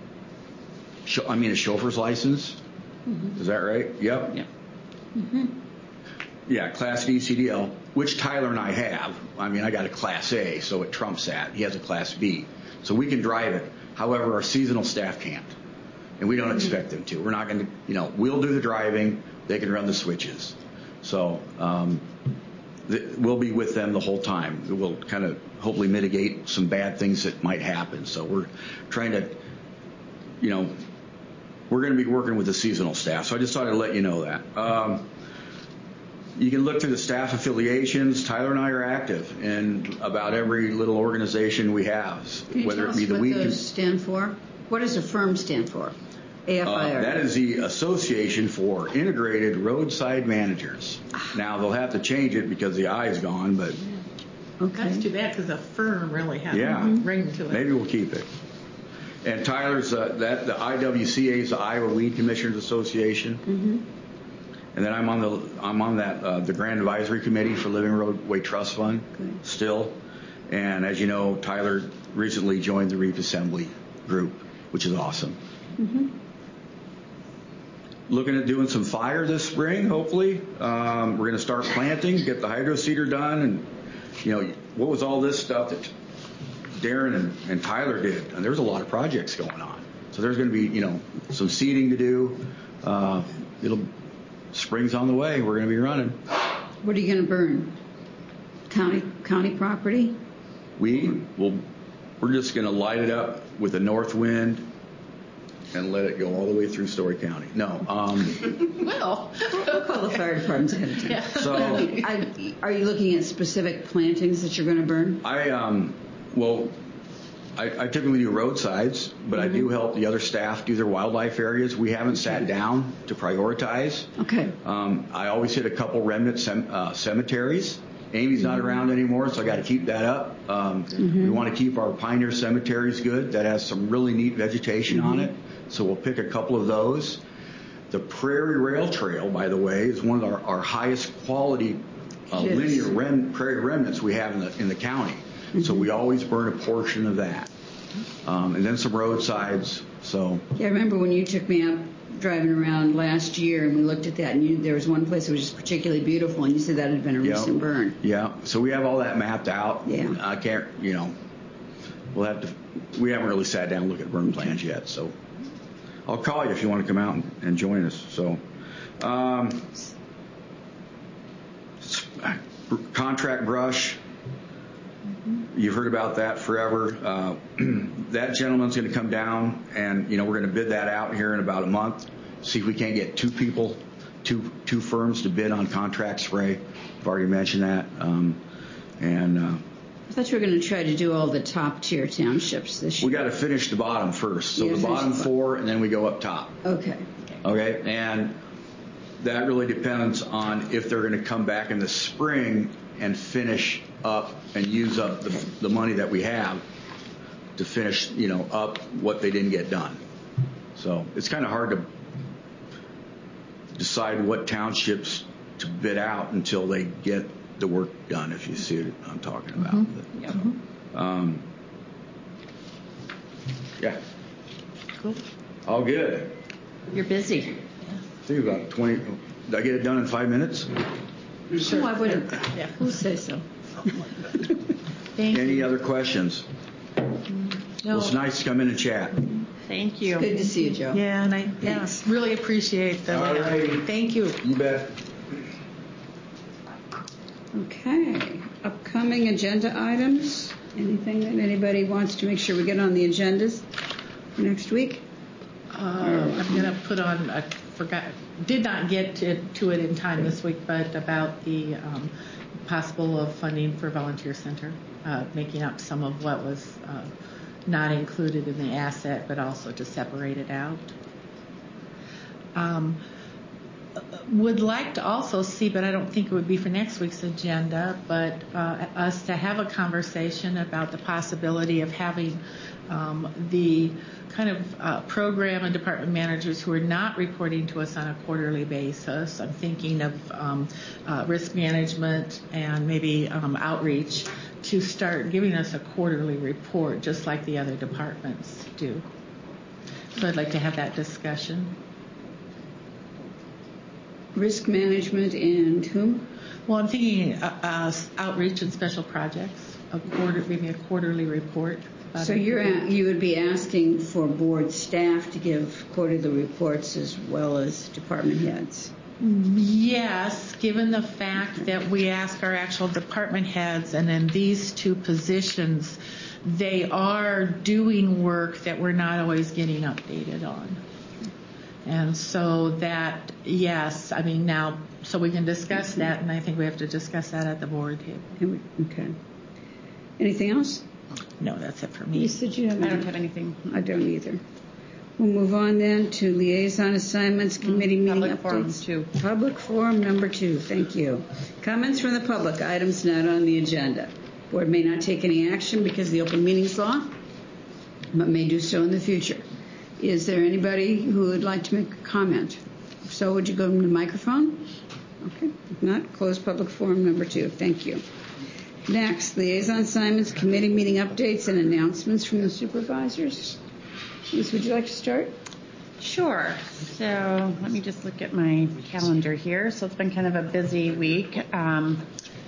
I mean a chauffeur's license. Mm-hmm. Is that right? Yep. Yeah. Mm-hmm. Yeah, Class D, C D L, which Tyler and I have. I mean, I got a Class A, so it trumps that. He has a Class B. So we can drive it. However, our seasonal staff can't. And we don't expect them to. We're not going to, you know, we'll do the driving. They can run the switches. So um, th- we'll be with them the whole time. We'll kind of hopefully mitigate some bad things that might happen. So we're trying to, you know, we're going to be working with the seasonal staff. So I just thought I'd let you know that. Um, you can look through the staff affiliations. Tyler and I are active in about every little organization we have, Can you whether tell it be us the what week. those stand for? What does a firm stand for? A F I R. Uh, that is the Association for Integrated Roadside Managers. Now they'll have to change it because the I is gone, but Okay. That's too bad because the firm really has yeah, a ring to it. maybe we'll keep it. And Tyler's uh, that the I W C A is the Iowa Weed Commissioners Association, Mm-hmm. and then I'm on the I'm on that uh, the Grand Advisory Committee for Living Roadway Trust Fund Good. still. And as you know, Tyler recently joined the Reef Assembly group, which is awesome. Mm-hmm. Looking at doing some fire this spring, hopefully. Um, we're going to start planting, get the hydro seeder done, and you know, what was all this stuff that Darren and, and Tyler did? And there's a lot of projects going on. So there's going to be, you know, some seeding to do. Uh, it'll spring's on the way. We're going to be running. What are you going to burn? County county property? We will. We're just going to light it up with a north wind and let it go all the way through Story County. No. Um, Well, We'll call the fire departments ahead of time. Yeah. so I, are you looking at specific plantings that you're going to burn? I um, well, I, I typically do roadsides, but Mm-hmm. I do help the other staff do their wildlife areas. We haven't sat down to prioritize. Okay. Um, I always hit a couple remnant cem- uh, cemeteries. Amy's not around anymore, so I got to keep that up. Um, Mm-hmm. We want to keep our pioneer cemeteries good. That has some really neat vegetation Mm-hmm. on it, so we'll pick a couple of those. The Prairie Rail Trail, by the way, is one of our, our highest quality uh, It is. linear rem- prairie remnants we have in the in the county. So we always burn a portion of that, um, and then some roadsides. So Yeah, I remember when you took me out driving around last year and we looked at that, and you, there was one place that was just particularly beautiful, and you said that had been a yeah, recent burn. yeah. So we have all that mapped out. Yeah. I can't, you know, we'll have to. We haven't really sat down and looked at burn plans yet. So I'll call you if you want to come out and, and join us. So. Um, contract brush. You've heard about that forever. Uh, that gentleman's going to come down, and you know we're going to bid that out here in about a month. See if we can't get two people, two two firms to bid on contract spray. I've already mentioned that. Um, and uh, I thought you were going to try to do all the top tier townships this we year. got to finish the bottom first. So Yeah, the finish bottom the bottom. four, and then we go up top. Okay. Okay, and that really depends on if they're going to come back in the spring and finish up and use up the, the money that we have to finish, you know, up what they didn't get done. So it's kind of hard to decide what townships to bid out until they get the work done, if you see what I'm talking about. Mm-hmm. But, um, yeah. Cool. All good. You're busy. I think about twenty. Did I get it done in five minutes? Sure. Oh, I would have. Yeah. Who'll say so? Thank Any you. other questions? No. Well, it's nice to come in and chat. Thank you. Good to see you, Joe. Yeah, and I yeah, really appreciate the. All righty. Thank you. You bet. Okay. Upcoming agenda items. Anything that anybody wants to make sure we get on the agendas for next week? Uh, I'm going to put on, I forgot, did not get to, to it in time this week, but about the um, possible of funding for Volunteer Center, uh, making up some of what was uh, not included in the asset, but also to separate it out. Um, would like to also see, but I don't think it would be for next week's agenda, but uh, us to have a conversation about the possibility of having um, the kind of uh, program and department managers who are not reporting to us on a quarterly basis. I'm thinking of um, uh, risk management and maybe um, outreach to start giving us a quarterly report just like the other departments do. So I'd like to have that discussion. Risk management and whom? Well, I'm thinking uh, uh, outreach and special projects, a quarter, maybe a quarterly report. So you're at, you would be asking for board staff to give quarterly reports as well as department heads? Yes, given the fact that we ask our actual department heads, and in these two positions, they are doing work that we're not always getting updated on. And so that, yes, I mean now, so we can discuss that, and I think we have to discuss that at the board table. Okay. Anything else? No, that's it for me. You said you have I don't have anything. I don't either. We'll move on then to liaison assignments, committee Mm, meeting public forum updates. two. Public forum number two. Thank you. Comments from the public. Items not on the agenda. Board may not take any action because of the open meetings law, but may do so in the future. Is there anybody who would like to make a comment? If so, would you go to the microphone? Okay. If not, close public forum number two. Thank you. Next, liaison assignments, committee meeting updates, and announcements from the supervisors. Lisa, would you like to start? Sure. So let me just look at my calendar here. So it's been kind of a busy week. Um,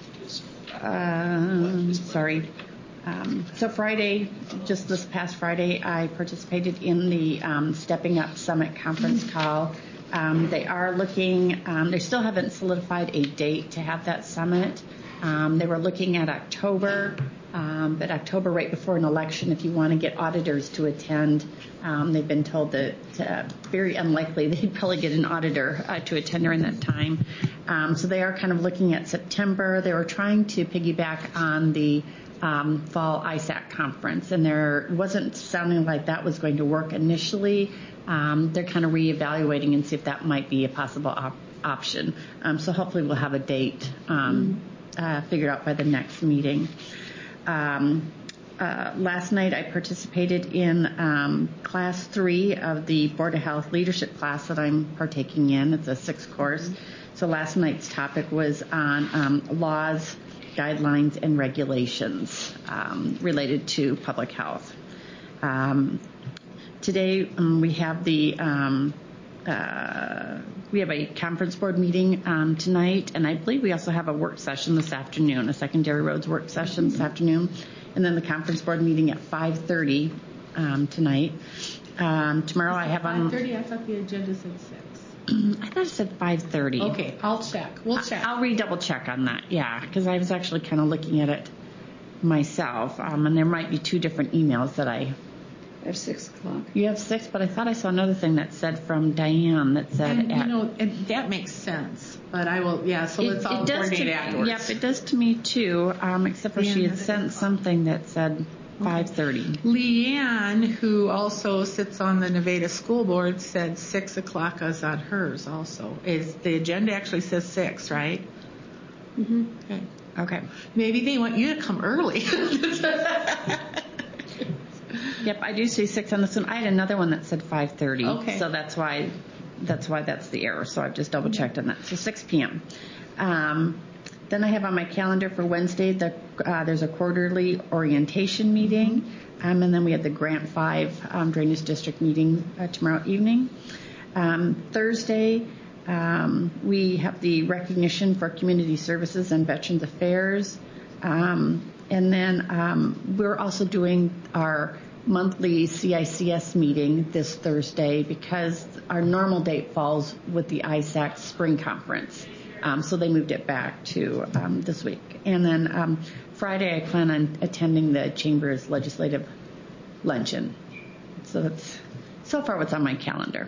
uh, sorry. Um, so Friday, just this past Friday, I participated in the um, Stepping Up Summit conference call. Um, they are looking, um, they still haven't solidified a date to have that summit. Um, they were looking at October, um, but October right before an election, if you want to get auditors to attend, um, they've been told that uh, very unlikely they'd probably get an auditor uh, to attend during that time. Um, so they are kind of looking at September. They were trying to piggyback on the um, fall I S A C conference, and there wasn't sounding like that was going to work initially. Um, they're kind of reevaluating and see if that might be a possible op- option. Um, so hopefully we'll have a date um, uh, figured out by the next meeting. Um, uh, last night I participated in um, class three of the Board of Health leadership class that I'm partaking in. It's a sixth course. So last night's topic was on um, laws, guidelines, and regulations um, related to public health. Um, today um, we have the um, uh, we have a conference board meeting um, tonight, and I believe we also have a work session this afternoon, a secondary roads work session this afternoon, and then the conference board meeting at five thirty um, tonight. Um, tomorrow I have on five thirty. I thought the agenda said six. I thought it said five thirty. Okay, I'll check. We'll check. I'll re-double check on that, yeah, because I was actually kind of looking at it myself, um, and there might be two different emails that I... I have six o'clock. You have six, but I thought I saw another thing that said from Diane that said and, at... you know, and that makes sense, but I will, yeah, so let's all coordinate to, afterwards. Yep, it does to me too, um, except for Yeah, she had sent something that said five thirty. Leanne, who also sits on the Nevada School Board, said six o'clock is on hers also. Is the agenda actually says six, right? Mm-hmm. Okay. Okay. Maybe they want you to come early. Yep, I do see six on this one. I had another one that said five thirty. Okay. So that's why that's why that's the error. So I've just double checked on that. So six p.m. Um, then I have on my calendar for Wednesday, the, uh, there's a quarterly orientation meeting. Mm-hmm. Um, and then we have the Grant five um, Drainage District meeting uh, tomorrow evening. Um, Thursday, um, we have the recognition for community services and Veterans Affairs. Um, and then um, we're also doing our monthly C I C S meeting this Thursday because our normal date falls with the I S A C Spring Conference. Um, so they moved it back to um, this week. And then um, Friday, I plan on attending the Chamber's Legislative Luncheon. So that's so far what's on my calendar.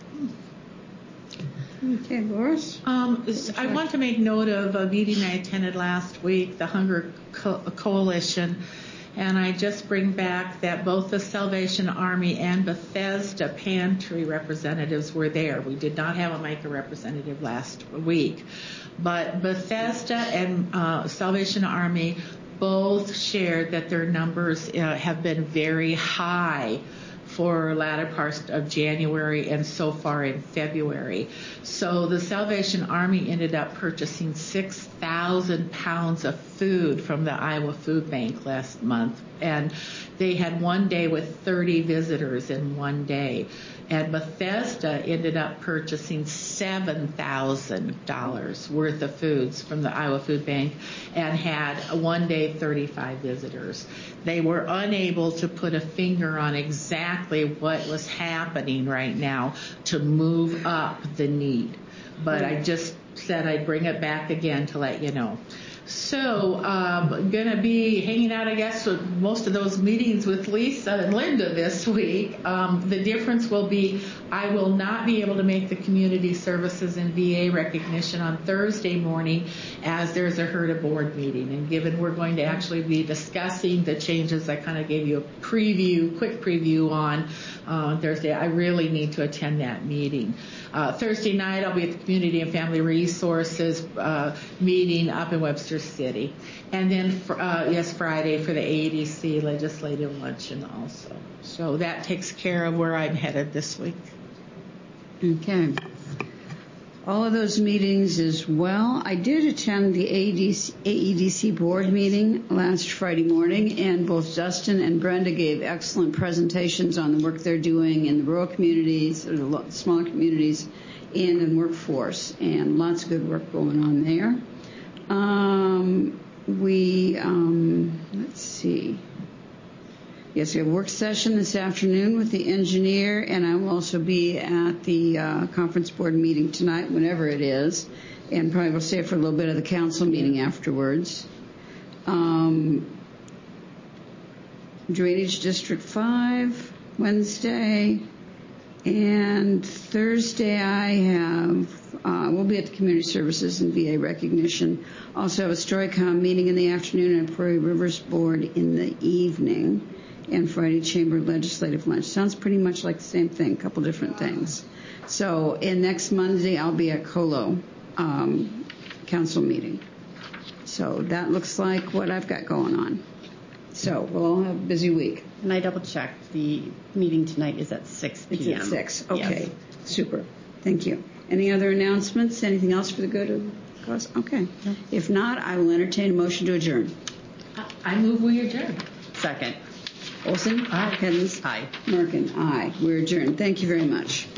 Okay, Loris? Um, I want to make note of a meeting I attended last week, the Hunger Co- Coalition, and I just bring back that both the Salvation Army and Bethesda Pantry representatives were there. We did not have a MICA representative last week, but Bethesda and uh, Salvation Army both shared that their numbers uh, have been very high for latter parts of January and so far in February. So the Salvation Army ended up purchasing six thousand pounds of food from the Iowa Food Bank last month. And they had one day with thirty visitors in one day. And Bethesda ended up purchasing seven thousand dollars worth of foods from the Iowa Food Bank and had a one day thirty-five visitors. They were unable to put a finger on exactly what was happening right now to move up the need. But I just said I'd bring it back again to let you know. So um, going to be hanging out, I guess, with most of those meetings with Lisa and Linda this week. Um, the difference will be I will not be able to make the community services and V A recognition on Thursday morning as there's a HERDA board meeting. And given we're going to actually be discussing the changes I kind of gave you a preview, quick preview on uh, Thursday, I really need to attend that meeting. Uh, Thursday night, I'll be at the Community and Family Resources uh, meeting up in Webster City. And then, for, uh, yes, Friday for the A E D C Legislative Luncheon also. So that takes care of where I'm headed this week. Okay. All of those meetings as well. I did attend the A E D C board meeting last Friday morning, and both Dustin and Brenda gave excellent presentations on the work they're doing in the rural communities, or the smaller communities, and in workforce, and lots of good work going on there. Um, we, um, let's see. Yes, we have a work session this afternoon with the engineer, and I will also be at the uh, conference board meeting tonight, whenever it is, and probably will stay for a little bit of the council meeting afterwards. Um, Drainage District five, Wednesday, and Thursday I have, uh, we'll be at the Community Services and V A recognition. Also have a Storycom meeting in the afternoon and a Prairie Rivers board in the evening. And Friday Chamber Legislative Lunch. Sounds pretty much like the same thing, a couple different things. So, and next Monday I'll be at Colo um, council meeting. So that looks like what I've got going on. So we'll all have a busy week. And I double checked. The meeting tonight is at six p.m. It's at six. Okay. Yes. Super. Thank you. Any other announcements? Anything else for the good of the cause? Okay. No. If not, I will entertain a motion to adjourn. I move we adjourn. Second. Olson? Aye. Hiddens? Aye. Merkin? Aye. We're adjourned. Thank you very much.